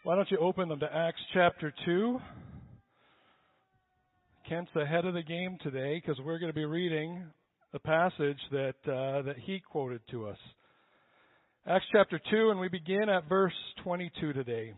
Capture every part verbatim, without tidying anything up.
Why don't you open them to Acts chapter two? Kent's ahead of the game today because we're going to be reading the passage that uh, that he quoted to us. Acts chapter two, and we begin at verse twenty-two today.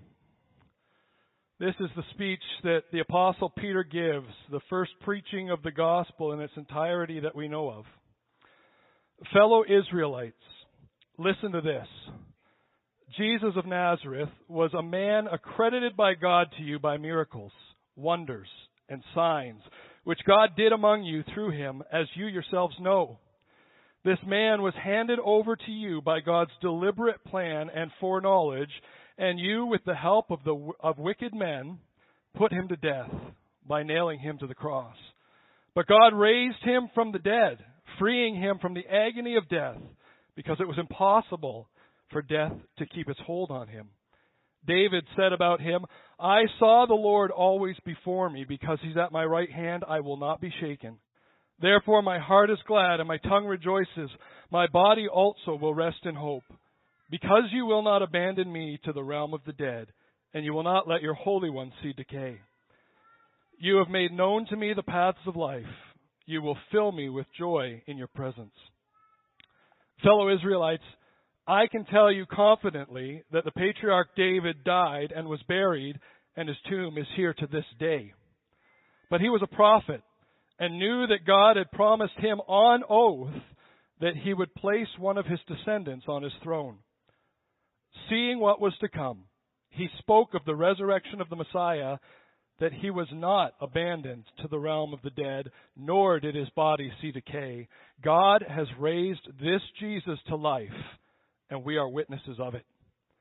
This is the speech that the Apostle Peter gives, the first preaching of the gospel in its entirety that we know of. Fellow Israelites, listen to this. Jesus of Nazareth was a man accredited by God to you by miracles, wonders, and signs, which God did among you through him, as you yourselves know. This man was handed over to you by God's deliberate plan and foreknowledge, and you, with the help of the of wicked men, put him to death by nailing him to the cross. But God raised him from the dead, freeing him from the agony of death, because it was impossible for death to keep its hold on him. David said about him, I saw the Lord always before me, because he's at my right hand, I will not be shaken. Therefore my heart is glad and my tongue rejoices. My body also will rest in hope. Because you will not abandon me to the realm of the dead, and you will not let your Holy One see decay. You have made known to me the paths of life. You will fill me with joy in your presence. Fellow Israelites, I can tell you confidently that the patriarch David died and was buried, and his tomb is here to this day. But he was a prophet and knew that God had promised him on oath that he would place one of his descendants on his throne. Seeing what was to come, he spoke of the resurrection of the Messiah, that he was not abandoned to the realm of the dead, nor did his body see decay. God has raised this Jesus to life, and we are witnesses of it.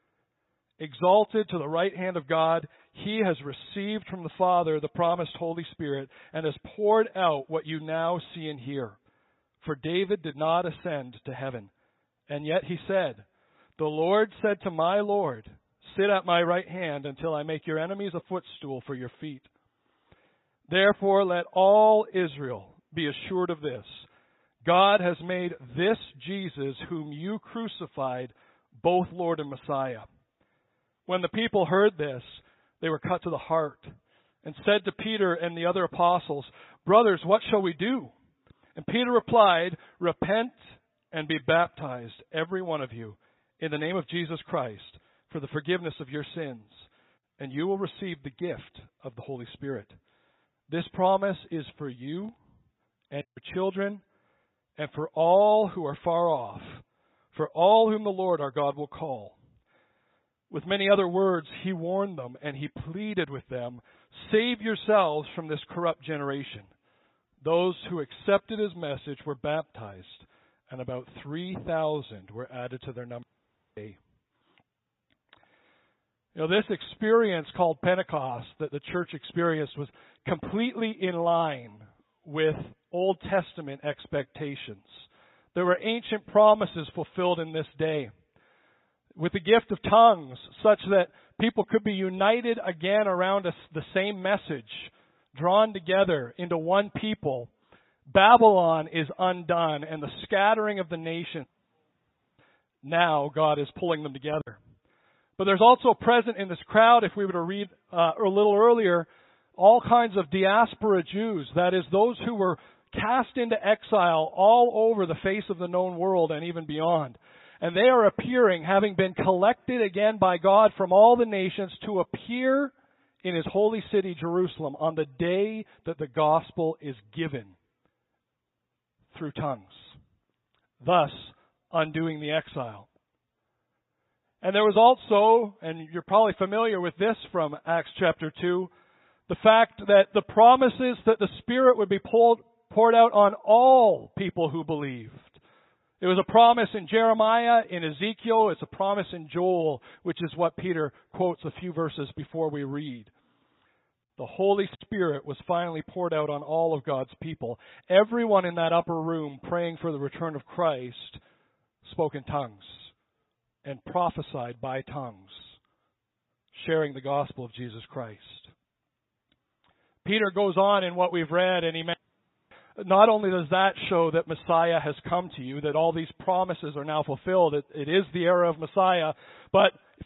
Exalted to the right hand of God, he has received from the Father the promised Holy Spirit and has poured out what you now see and hear. For David did not ascend to heaven, and yet he said, the Lord said to my Lord, sit at my right hand until I make your enemies a footstool for your feet. Therefore let all Israel be assured of this. God has made this Jesus whom you crucified both Lord and Messiah. When the people heard this, they were cut to the heart and said to Peter and the other apostles, brothers, what shall we do? And Peter replied, repent and be baptized, every one of you, in the name of Jesus Christ, for the forgiveness of your sins, and you will receive the gift of the Holy Spirit. This promise is for you and your children, and for all who are far off, for all whom the Lord our God will call. With many other words, he warned them, and he pleaded with them, save yourselves from this corrupt generation. Those who accepted his message were baptized, and about three thousand were added to their number. You know, this experience called Pentecost that the church experienced was completely in line with Old Testament expectations. There were ancient promises fulfilled in this day, with the gift of tongues, such that people could be united again around a, the same message, drawn together into one people. Babylon is undone, and the scattering of the nation. Now God is pulling them together. But there's also present in this crowd, if we were to read uh, a little earlier, all kinds of diaspora Jews. That is, those who were cast into exile all over the face of the known world and even beyond. And they are appearing, having been collected again by God from all the nations, to appear in his holy city, Jerusalem, on the day that the gospel is given through tongues, thus undoing the exile. And there was also, and you're probably familiar with this from Acts chapter two, the fact that the promises that the Spirit would be poured, poured out on all people who believed. It was a promise in Jeremiah, in Ezekiel, it's a promise in Joel, which is what Peter quotes a few verses before we read. The Holy Spirit was finally poured out on all of God's people. Everyone in that upper room praying for the return of Christ spoke in tongues and prophesied by tongues, sharing the gospel of Jesus Christ. Peter goes on in what we've read, and he mentions, not only does that show that Messiah has come to you, that all these promises are now fulfilled, it, it is the era of Messiah, but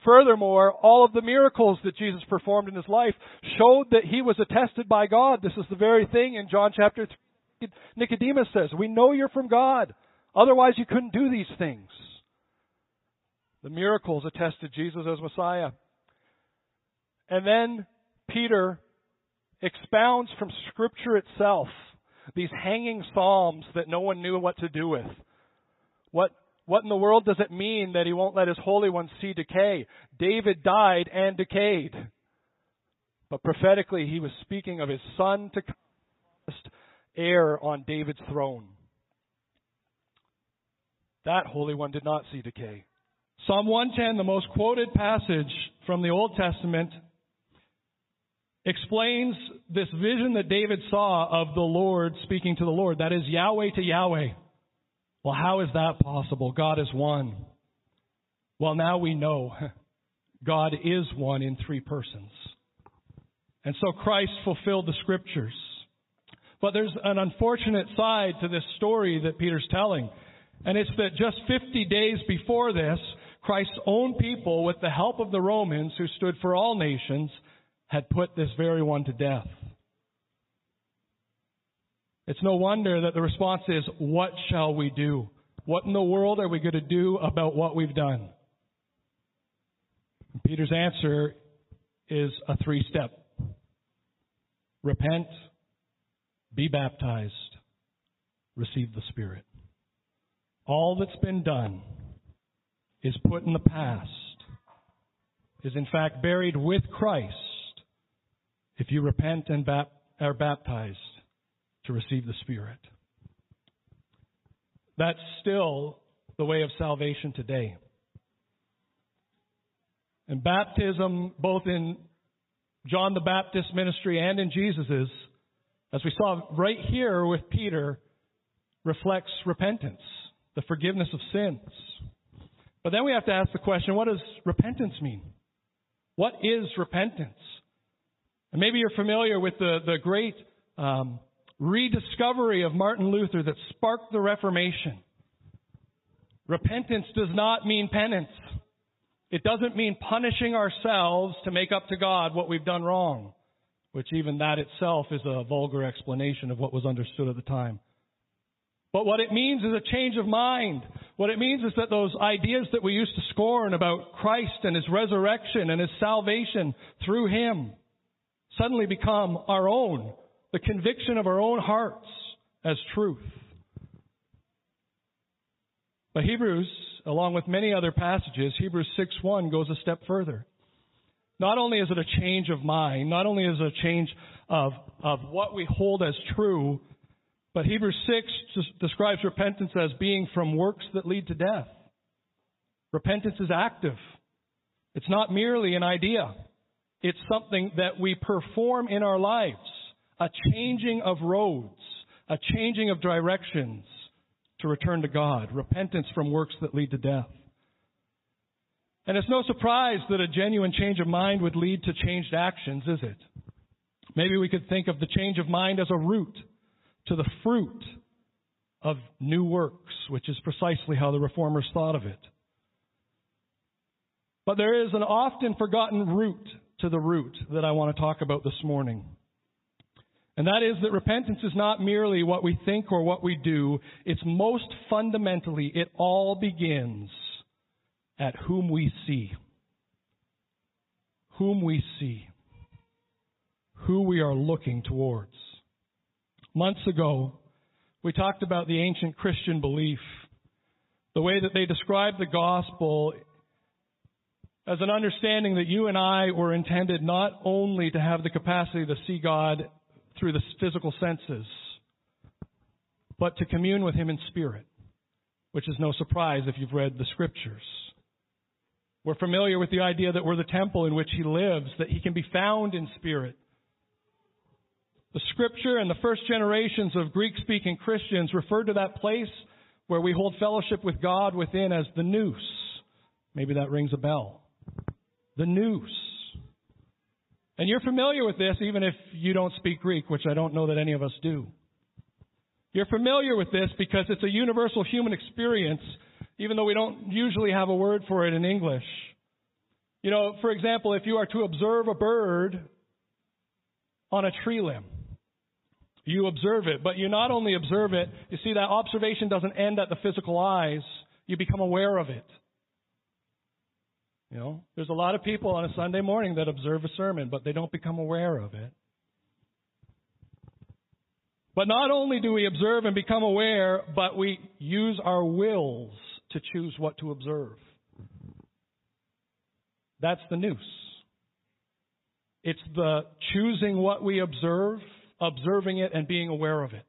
furthermore, all of the miracles that Jesus performed in his life showed that he was attested by God. This is the very thing in John chapter three. Nicodemus says, we know you're from God. Otherwise you couldn't do these things. The miracles attested Jesus as Messiah. And then Peter expounds from Scripture itself these hanging psalms that no one knew what to do with. What What in the world does it mean that he won't let his Holy One see decay? David died and decayed. But prophetically, he was speaking of his son to come, heir on David's throne. That Holy One did not see decay. Psalm one ten, the most quoted passage from the Old Testament, explains this vision that David saw of the Lord speaking to the Lord. That is Yahweh to Yahweh. Well, how is that possible? God is one. Well, now we know God is one in three persons. And so Christ fulfilled the Scriptures. But there's an unfortunate side to this story that Peter's telling. And it's that just fifty days before this, Christ's own people, with the help of the Romans, who stood for all nations, had put this very one to death. It's no wonder that the response is, what shall we do? What in the world are we going to do about what we've done? And Peter's answer is a three-step. Repent, be baptized, receive the Spirit. All that's been done is put in the past, is in fact buried with Christ if you repent and bap- are baptized to receive the Spirit. That's still the way of salvation today. And baptism, both in John the Baptist's ministry and in Jesus's, as we saw right here with Peter, reflects repentance, the forgiveness of sins. But then we have to ask the question, what does repentance mean? What is repentance? And maybe you're familiar with the, the great um, rediscovery of Martin Luther that sparked the Reformation. Repentance does not mean penance. It doesn't mean punishing ourselves to make up to God what we've done wrong, which even that itself is a vulgar explanation of what was understood at the time. But what it means is a change of mind. What it means is that those ideas that we used to scorn about Christ and His resurrection and His salvation through Him suddenly become our own, the conviction of our own hearts as truth. But Hebrews, along with many other passages, Hebrews six one goes a step further. Not only is it a change of mind, not only is it a change of, of what we hold as true, but Hebrews six describes repentance as being from works that lead to death. Repentance is active. It's not merely an idea. It's something that we perform in our lives. A changing of roads, a changing of directions to return to God. Repentance from works that lead to death. And it's no surprise that a genuine change of mind would lead to changed actions, is it? Maybe we could think of the change of mind as a route to the fruit of new works, which is precisely how the Reformers thought of it. But there is an often forgotten root to the root that I want to talk about this morning. And that is that repentance is not merely what we think or what we do. It's most fundamentally, it all begins at whom we see. Whom we see. Who we are looking towards. Months ago, we talked about the ancient Christian belief, the way that they described the gospel as an understanding that you and I were intended not only to have the capacity to see God through the physical senses, but to commune with Him in spirit, which is no surprise if you've read the Scriptures. We're familiar with the idea that we're the temple in which He lives, that He can be found in spirit. The Scripture and the first generations of Greek-speaking Christians referred to that place where we hold fellowship with God within as the nous. Maybe that rings a bell. The nous. And you're familiar with this even if you don't speak Greek, which I don't know that any of us do. You're familiar with this because it's a universal human experience, even though we don't usually have a word for it in English. You know, for example, if you are to observe a bird on a tree limb, you observe it, but you not only observe it, you see that observation doesn't end at the physical eyes, you become aware of it. You know, there's a lot of people on a Sunday morning that observe a sermon, but they don't become aware of it. But not only do we observe and become aware, but we use our wills to choose what to observe. That's the nous. It's the choosing what we observe, observing it, and being aware of it.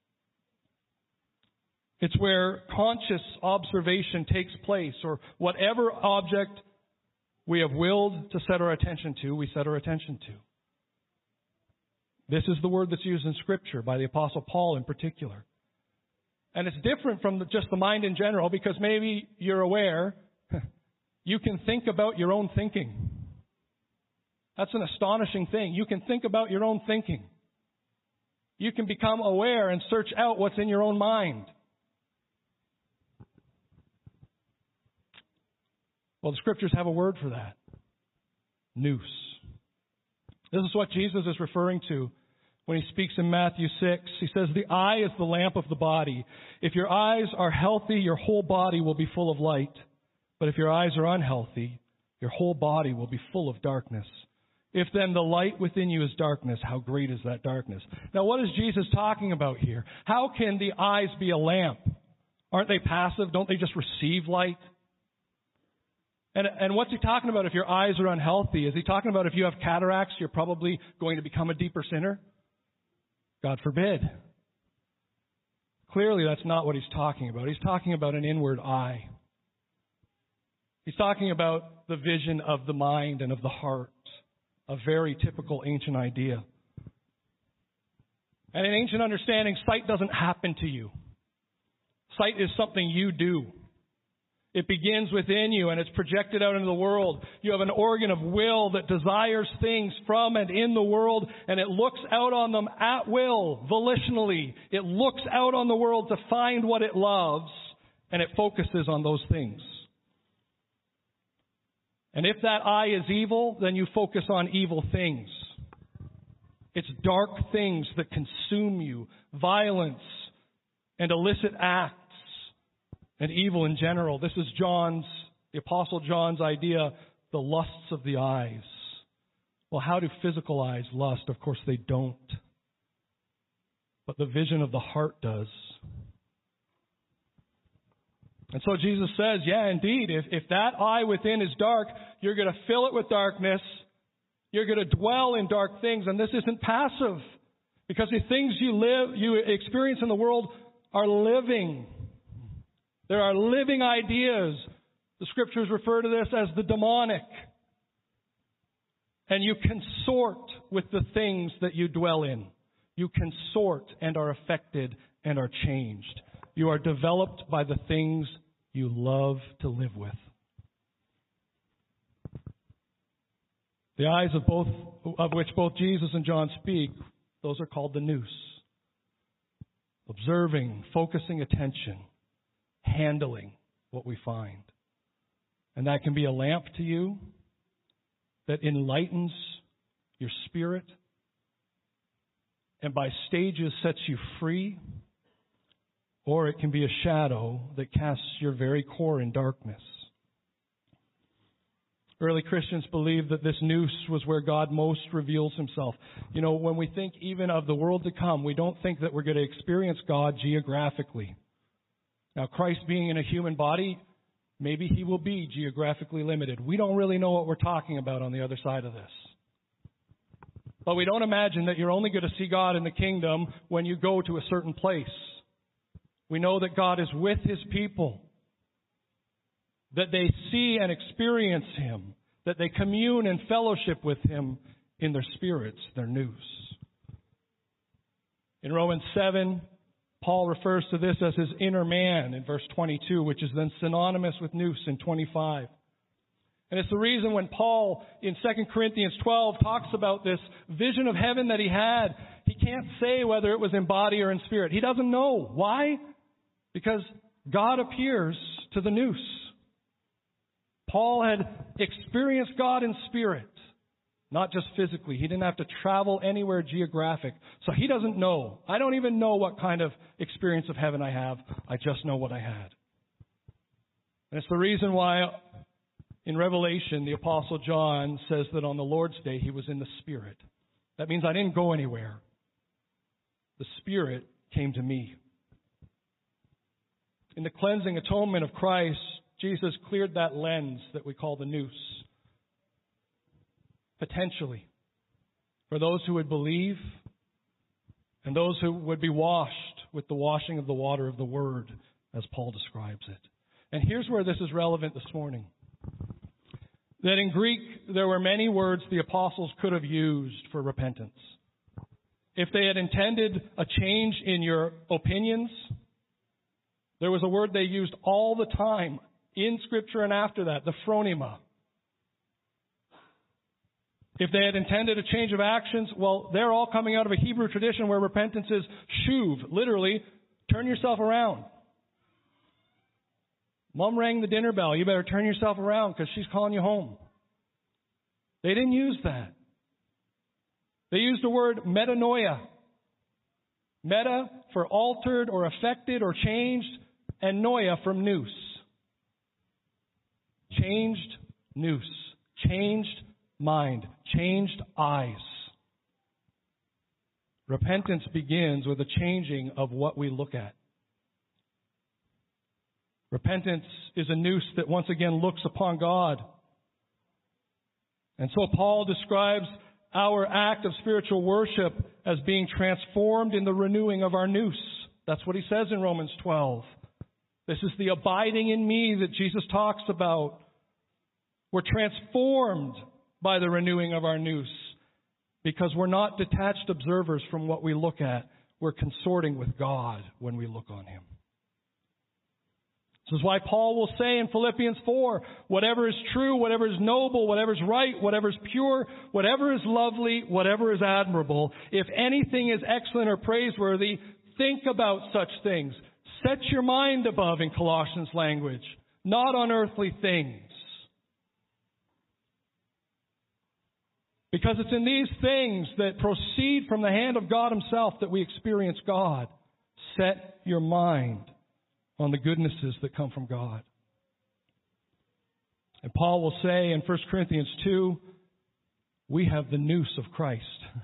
It's where conscious observation takes place, or whatever object we have willed to set our attention to, we set our attention to. This is the word that's used in Scripture by the Apostle Paul in particular. And it's different from the, just the mind in general, because maybe you're aware you can think about your own thinking. That's an astonishing thing. You can think about your own thinking. You can become aware and search out what's in your own mind. Well, the Scriptures have a word for that. Nous. This is what Jesus is referring to when he speaks in Matthew six. He says, the eye is the lamp of the body. If your eyes are healthy, your whole body will be full of light. But if your eyes are unhealthy, your whole body will be full of darkness. If then the light within you is darkness, how great is that darkness? Now, what is Jesus talking about here? How can the eyes be a lamp? Aren't they passive? Don't they just receive light? And, and what's he talking about if your eyes are unhealthy? Is he talking about if you have cataracts, you're probably going to become a deeper sinner? God forbid. Clearly, that's not what he's talking about. He's talking about an inward eye. He's talking about the vision of the mind and of the heart. A very typical ancient idea. And in ancient understanding, sight doesn't happen to you. Sight is something you do. It begins within you and it's projected out into the world. You have an organ of will that desires things from and in the world, and it looks out on them at will, volitionally. It looks out on the world to find what it loves, and it focuses on those things. And if that eye is evil, then you focus on evil things. It's dark things that consume you, violence and illicit acts. And evil in general. This is John's, the Apostle John's idea, the lusts of the eyes. Well, how do physical eyes lust? Of course they don't. But the vision of the heart does. And so Jesus says, yeah, indeed, if, if that eye within is dark, you're going to fill it with darkness. You're going to dwell in dark things. And this isn't passive. Because the things you live, you experience in the world are living. There are living ideas. The Scriptures refer to this as the demonic. And you consort with the things that you dwell in. You consort and are affected and are changed. You are developed by the things you love to live with. The eyes of both, of which both Jesus and John speak, those are called the nous. Observing, focusing attention. Handling what we find. And that can be a lamp to you that enlightens your spirit and by stages sets you free, or it can be a shadow that casts your very core in darkness. Early Christians believed that this nous was where God most reveals himself. You know, when we think even of the world to come, we don't think that we're going to experience God geographically. Now, Christ being in a human body, maybe he will be geographically limited. We don't really know what we're talking about on the other side of this. But we don't imagine that you're only going to see God in the kingdom when you go to a certain place. We know that God is with his people, that they see and experience him, that they commune and fellowship with him in their spirits, their nous. In Romans seven, Paul refers to this as his inner man in verse twenty-two, which is then synonymous with nous in twenty-five. And it's the reason when Paul in Second Corinthians twelve talks about this vision of heaven that he had, he can't say whether it was in body or in spirit. He doesn't know. Why? Because God appears to the nous. Paul had experienced God in spirit, not just physically. He didn't have to travel anywhere geographic. So he doesn't know. I don't even know what kind of experience of heaven I have. I just know what I had. And it's the reason why in Revelation, the Apostle John says that on the Lord's Day, he was in the Spirit. That means I didn't go anywhere. The Spirit came to me. In the cleansing atonement of Christ, Jesus cleared that lens that we call the nous. Potentially. For those who would believe and those who would be washed with the washing of the water of the Word, as Paul describes it. And here's where this is relevant this morning. That in Greek, there were many words the apostles could have used for repentance. If they had intended a change in your opinions, there was a word they used all the time in Scripture and after that, the phronema. If they had intended a change of actions, well, they're all coming out of a Hebrew tradition where repentance is shuv, literally, turn yourself around. Mom rang the dinner bell. You better turn yourself around because she's calling you home. They didn't use that. They used the word metanoia. Meta for altered or affected or changed, and noia from nous. Changed nous. Changed mind. Changed eyes. Repentance begins with a changing of what we look at. Repentance is a nous that once again looks upon God. And so Paul describes our act of spiritual worship as being transformed in the renewing of our nous. That's what he says in Romans twelve. This is the abiding in me that Jesus talks about. We're transformed by the renewing of our nous because we're not detached observers from what we look at. We're consorting with God when we look on Him. This is why Paul will say in Philippians four, whatever is true, whatever is noble, whatever is right, whatever is pure, whatever is lovely, whatever is admirable, if anything is excellent or praiseworthy, think about such things. Set your mind above, in Colossians language, not on earthly things. Because it's in these things that proceed from the hand of God Himself that we experience God. Set your mind on the goodnesses that come from God. And Paul will say in First Corinthians two, we have the nous of Christ.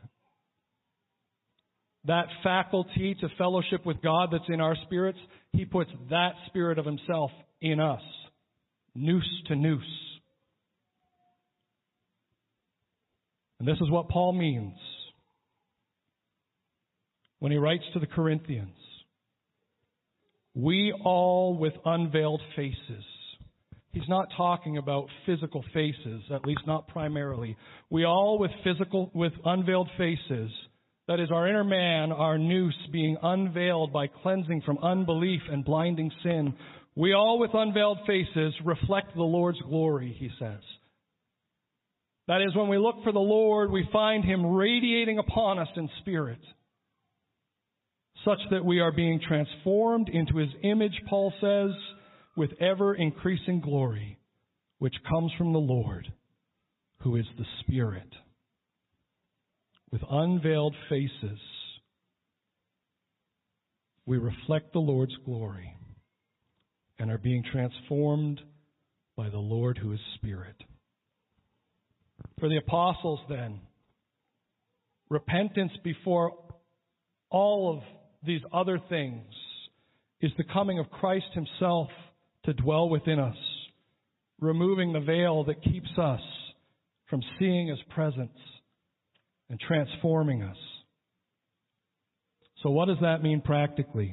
That faculty to fellowship with God that's in our spirits, He puts that Spirit of Himself in us. Nous to nous. And this is what Paul means when he writes to the Corinthians. We all with unveiled faces. He's not talking about physical faces, at least not primarily. We all with physical, with unveiled faces. That is our inner man, our nous being unveiled by cleansing from unbelief and blinding sin. We all with unveiled faces reflect the Lord's glory, he says. That is, when we look for the Lord, we find Him radiating upon us in spirit, such that we are being transformed into His image, Paul says, with ever-increasing glory, which comes from the Lord, who is the Spirit. With unveiled faces, we reflect the Lord's glory and are being transformed by the Lord who is Spirit. For the apostles, then, repentance before all of these other things is the coming of Christ Himself to dwell within us, removing the veil that keeps us from seeing His presence and transforming us. So what does that mean practically?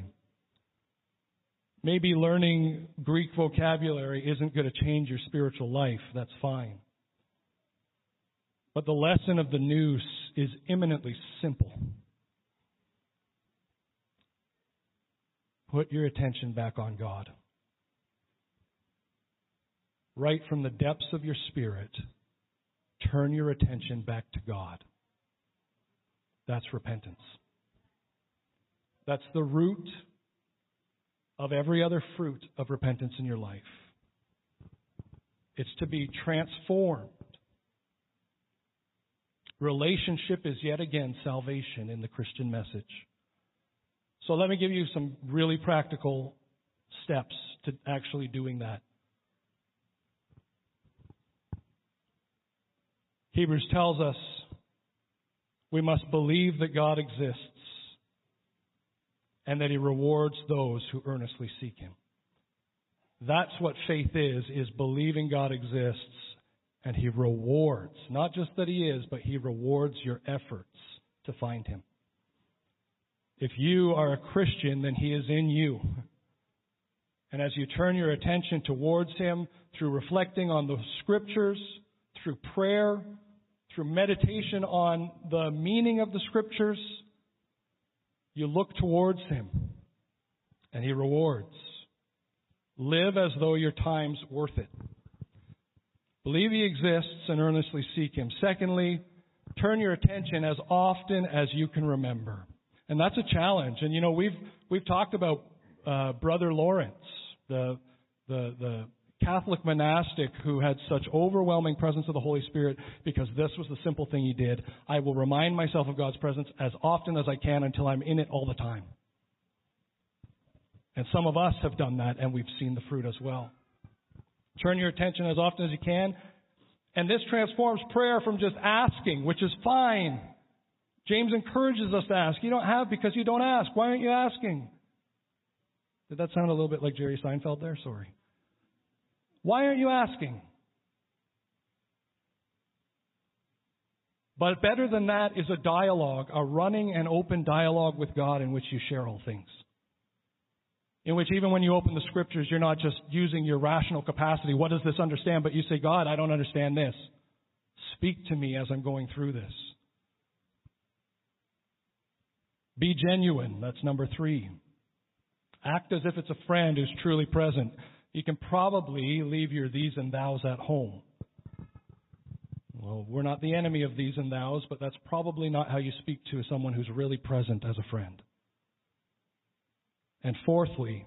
Maybe learning Greek vocabulary isn't going to change your spiritual life. That's fine. But the lesson of the nous is eminently simple. Put your attention back on God. Right from the depths of your spirit, turn your attention back to God. That's repentance. That's the root of every other fruit of repentance in your life. It's to be transformed. Relationship is yet again salvation in the Christian message. So let me give you some really practical steps to actually doing that. Hebrews tells us we must believe that God exists and that He rewards those who earnestly seek Him. That's what faith is, is believing God exists and He rewards. Not just that He is, but He rewards your efforts to find Him. If you are a Christian, then He is in you. And as you turn your attention towards Him through reflecting on the Scriptures, through prayer, through meditation on the meaning of the Scriptures, you look towards Him and He rewards. Live as though your time's worth it. Believe He exists and earnestly seek Him. Secondly, turn your attention as often as you can remember. And that's a challenge. And you know, we've we've talked about uh, Brother Lawrence, the the the Catholic monastic who had such overwhelming presence of the Holy Spirit because this was the simple thing he did. I will remind myself of God's presence as often as I can until I'm in it all the time. And some of us have done that, and we've seen the fruit as well. Turn your attention as often as you can. And this transforms prayer from just asking, which is fine. James encourages us to ask. You don't have because you don't ask. Why aren't you asking? Did that sound a little bit like Jerry Seinfeld there? Sorry. Why aren't you asking? But better than that is a dialogue, a running and open dialogue with God in which you share all things. In which even when you open the Scriptures, you're not just using your rational capacity. What does this understand? But you say, God, I don't understand this. Speak to me as I'm going through this. Be genuine. That's number three. Act as if it's a friend who's truly present. You can probably leave your these and thous at home. Well, we're not the enemy of these and thous, but that's probably not how you speak to someone who's really present as a friend. And fourthly,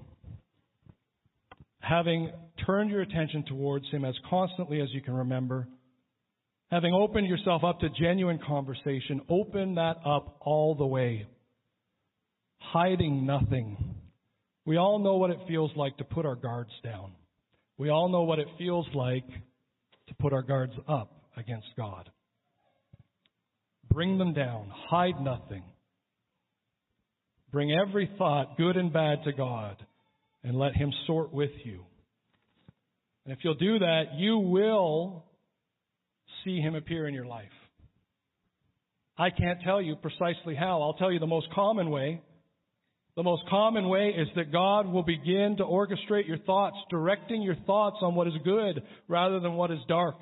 having turned your attention towards Him as constantly as you can remember, having opened yourself up to genuine conversation, open that up all the way, hiding nothing. We all know what it feels like to put our guards down. We all know what it feels like to put our guards up against God. Bring them down. Hide nothing. Bring every thought, good and bad, to God and let Him sort with you. And if you'll do that, you will see Him appear in your life. I can't tell you precisely how. I'll tell you the most common way. The most common way is that God will begin to orchestrate your thoughts, directing your thoughts on what is good rather than what is dark.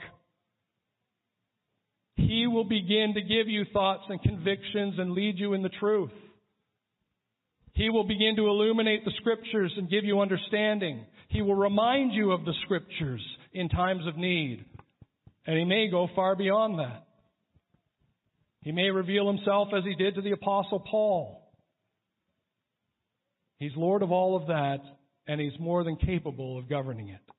He will begin to give you thoughts and convictions and lead you in the truth. He will begin to illuminate the Scriptures and give you understanding. He will remind you of the Scriptures in times of need. And He may go far beyond that. He may reveal Himself as He did to the Apostle Paul. He's Lord of all of that, and He's more than capable of governing it.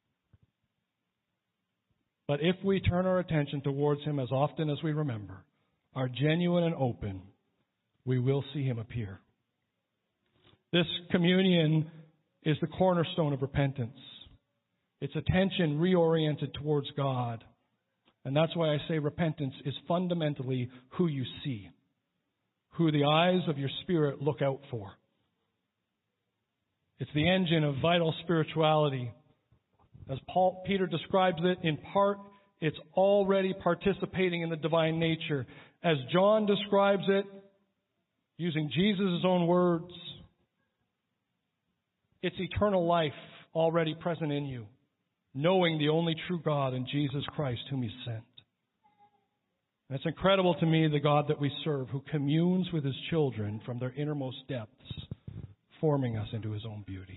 But if we turn our attention towards Him as often as we remember, are genuine and open, we will see Him appear. This communion is the cornerstone of repentance. It's attention reoriented towards God. And that's why I say repentance is fundamentally who you see, who the eyes of your spirit look out for. It's the engine of vital spirituality. As Paul, Peter describes it, in part, it's already participating in the divine nature. As John describes it, using Jesus' own words, it's eternal life already present in you, knowing the only true God and Jesus Christ whom He sent. And it's incredible to me, the God that we serve, who communes with His children from their innermost depths, forming us into His own beauty.